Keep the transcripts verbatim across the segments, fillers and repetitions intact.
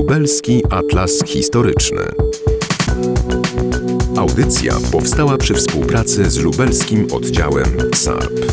Lubelski Atlas Historyczny. Audycja powstała przy współpracy z lubelskim oddziałem S A R P.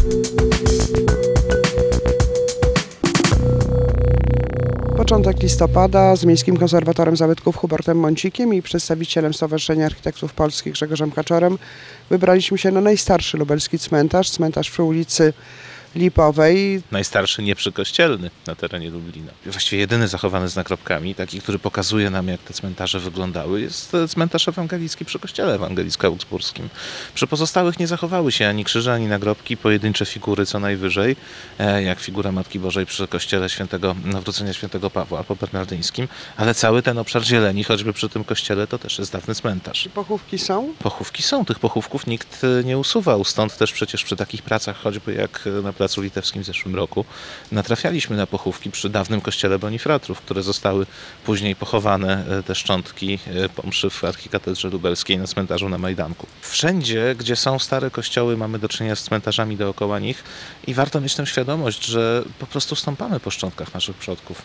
Początek listopada z Miejskim Konserwatorem Zabytków Hubertem Mącikiem i przedstawicielem Stowarzyszenia Architektów Polskich Grzegorzem Kaczorem wybraliśmy się na najstarszy lubelski cmentarz, cmentarz przy ulicy Lipowej. Najstarszy nieprzykościelny na terenie Lublina. Właściwie jedyny zachowany z nagrobkami, taki, który pokazuje nam, jak te cmentarze wyglądały, jest cmentarz ewangelicki przy kościele ewangelicko-augsburskim. Przy pozostałych nie zachowały się ani krzyże, ani nagrobki, pojedyncze figury co najwyżej, jak figura Matki Bożej przy kościele świętego, Nawrócenia świętego Pawła po bernardyńskim, ale cały ten obszar zieleni, choćby przy tym kościele, to też jest dawny cmentarz. I pochówki są? Pochówki są, tych pochówków nikt nie usuwał, stąd też przecież przy takich pracach, choćby jak na Placu Litewskim w zeszłym roku, natrafialiśmy na pochówki przy dawnym kościele Bonifratrów, które zostały później pochowane, te szczątki, po mszy w archikatedrze lubelskiej na cmentarzu na Majdanku. Wszędzie, gdzie są stare kościoły, mamy do czynienia z cmentarzami dookoła nich i warto mieć tę świadomość, że po prostu stąpamy po szczątkach naszych przodków.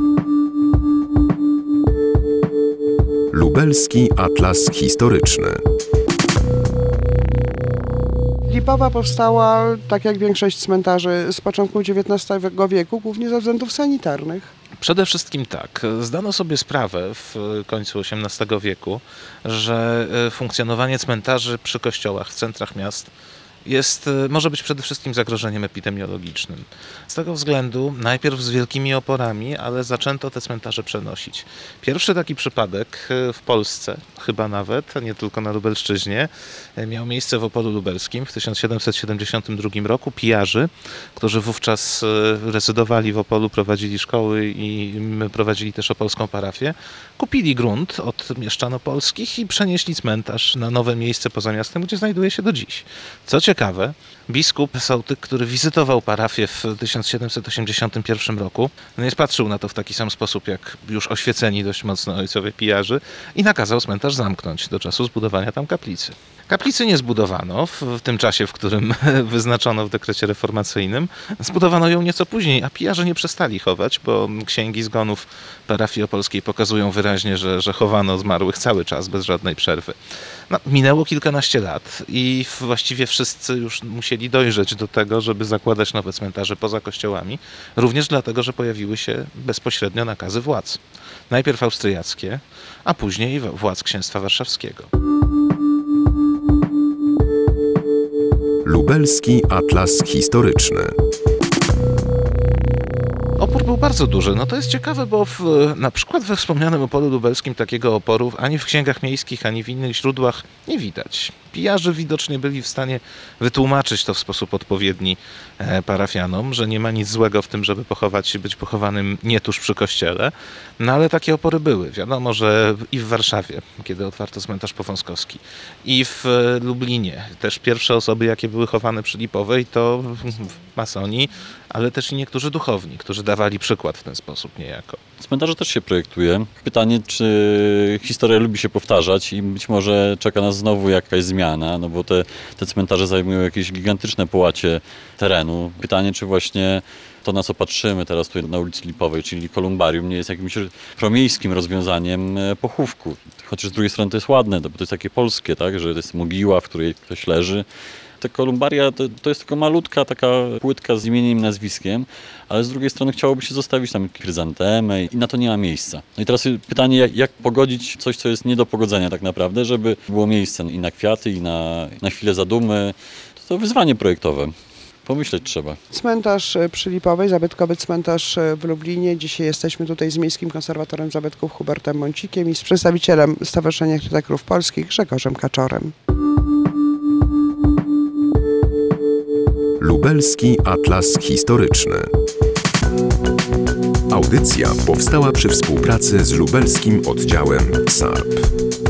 Lubelski Atlas Historyczny. Lipowa powstała, tak jak większość cmentarzy, z początku dziewiętnastego wieku, głównie ze względów sanitarnych. Przede wszystkim tak. Zdano sobie sprawę w końcu osiemnastego wieku, że funkcjonowanie cmentarzy przy kościołach w centrach miast jest, może być przede wszystkim zagrożeniem epidemiologicznym. Z tego względu najpierw z wielkimi oporami, ale zaczęto te cmentarze przenosić. Pierwszy taki przypadek w Polsce, chyba nawet, nie tylko na Lubelszczyźnie, miał miejsce w Opolu Lubelskim w tysiąc siedemset siedemdziesiątym drugim roku. Pijarzy, którzy wówczas rezydowali w Opolu, prowadzili szkoły i prowadzili też opolską parafię, kupili grunt od mieszczan opolskich i przenieśli cmentarz na nowe miejsce poza miastem, gdzie znajduje się do dziś. Co ciekawe, biskup Sołtyk, który wizytował parafię w tysiąc siedemset osiemdziesiątym pierwszym roku, nie patrzył na to w taki sam sposób jak już oświeceni dość mocno ojcowie pijarzy i nakazał cmentarz zamknąć do czasu zbudowania tam kaplicy. Kaplicy nie zbudowano w tym czasie, w którym wyznaczono w dekrecie reformacyjnym. Zbudowano ją nieco później, a pijarze nie przestali chować, bo księgi zgonów parafii opolskiej pokazują wyraźnie, że, że chowano zmarłych cały czas, bez żadnej przerwy. No, minęło kilkanaście lat i właściwie wszyscy już musieli dojrzeć do tego, żeby zakładać nowe cmentarze poza kościołami, również dlatego, że pojawiły się bezpośrednio nakazy władz. Najpierw austriackie, a później władz Księstwa Warszawskiego. Lubelski Atlas Historyczny. Opór był bardzo duży. No to jest ciekawe, bo w, na przykład we wspomnianym Opolu Lubelskim takiego oporu ani w księgach miejskich, ani w innych źródłach nie widać. Pijarze widocznie byli w stanie wytłumaczyć to w sposób odpowiedni parafianom, że nie ma nic złego w tym, żeby pochować się, być pochowanym nie tuż przy kościele, no ale takie opory były. Wiadomo, że i w Warszawie, kiedy otwarto cmentarz powązkowski, i w Lublinie też pierwsze osoby, jakie były chowane przy Lipowej, to masoni, ale też i niektórzy duchowni, którzy dawali przykład w ten sposób niejako. Cmentarze też się projektuje. Pytanie, czy historia lubi się powtarzać i być może czeka nas znowu jakaś zmiana, no bo te, te cmentarze zajmują jakieś gigantyczne połacie terenu. Pytanie, czy właśnie to, na co patrzymy teraz tutaj na ulicy Lipowej, czyli kolumbarium, nie jest jakimś promiejskim rozwiązaniem pochówku. Chociaż z drugiej strony to jest ładne, bo to jest takie polskie, tak, że to jest mogiła, w której ktoś leży. Te kolumbaria to, to jest tylko malutka taka płytka z imieniem i nazwiskiem, ale z drugiej strony chciałoby się zostawić tam chryzantemę i na to nie ma miejsca. No i teraz pytanie, jak, jak pogodzić coś, co jest nie do pogodzenia tak naprawdę, żeby było miejsce i na kwiaty, i na, na chwilę zadumy. To, to wyzwanie projektowe. Pomyśleć trzeba. Cmentarz przy Lipowej, zabytkowy cmentarz w Lublinie. Dzisiaj jesteśmy tutaj z Miejskim Konserwatorem Zabytków Hubertem Mącikiem i z przedstawicielem Stowarzyszenia Architektów Polskich Grzegorzem Kaczorem. Lubelski Atlas Historyczny. Audycja powstała przy współpracy z lubelskim oddziałem S A R P.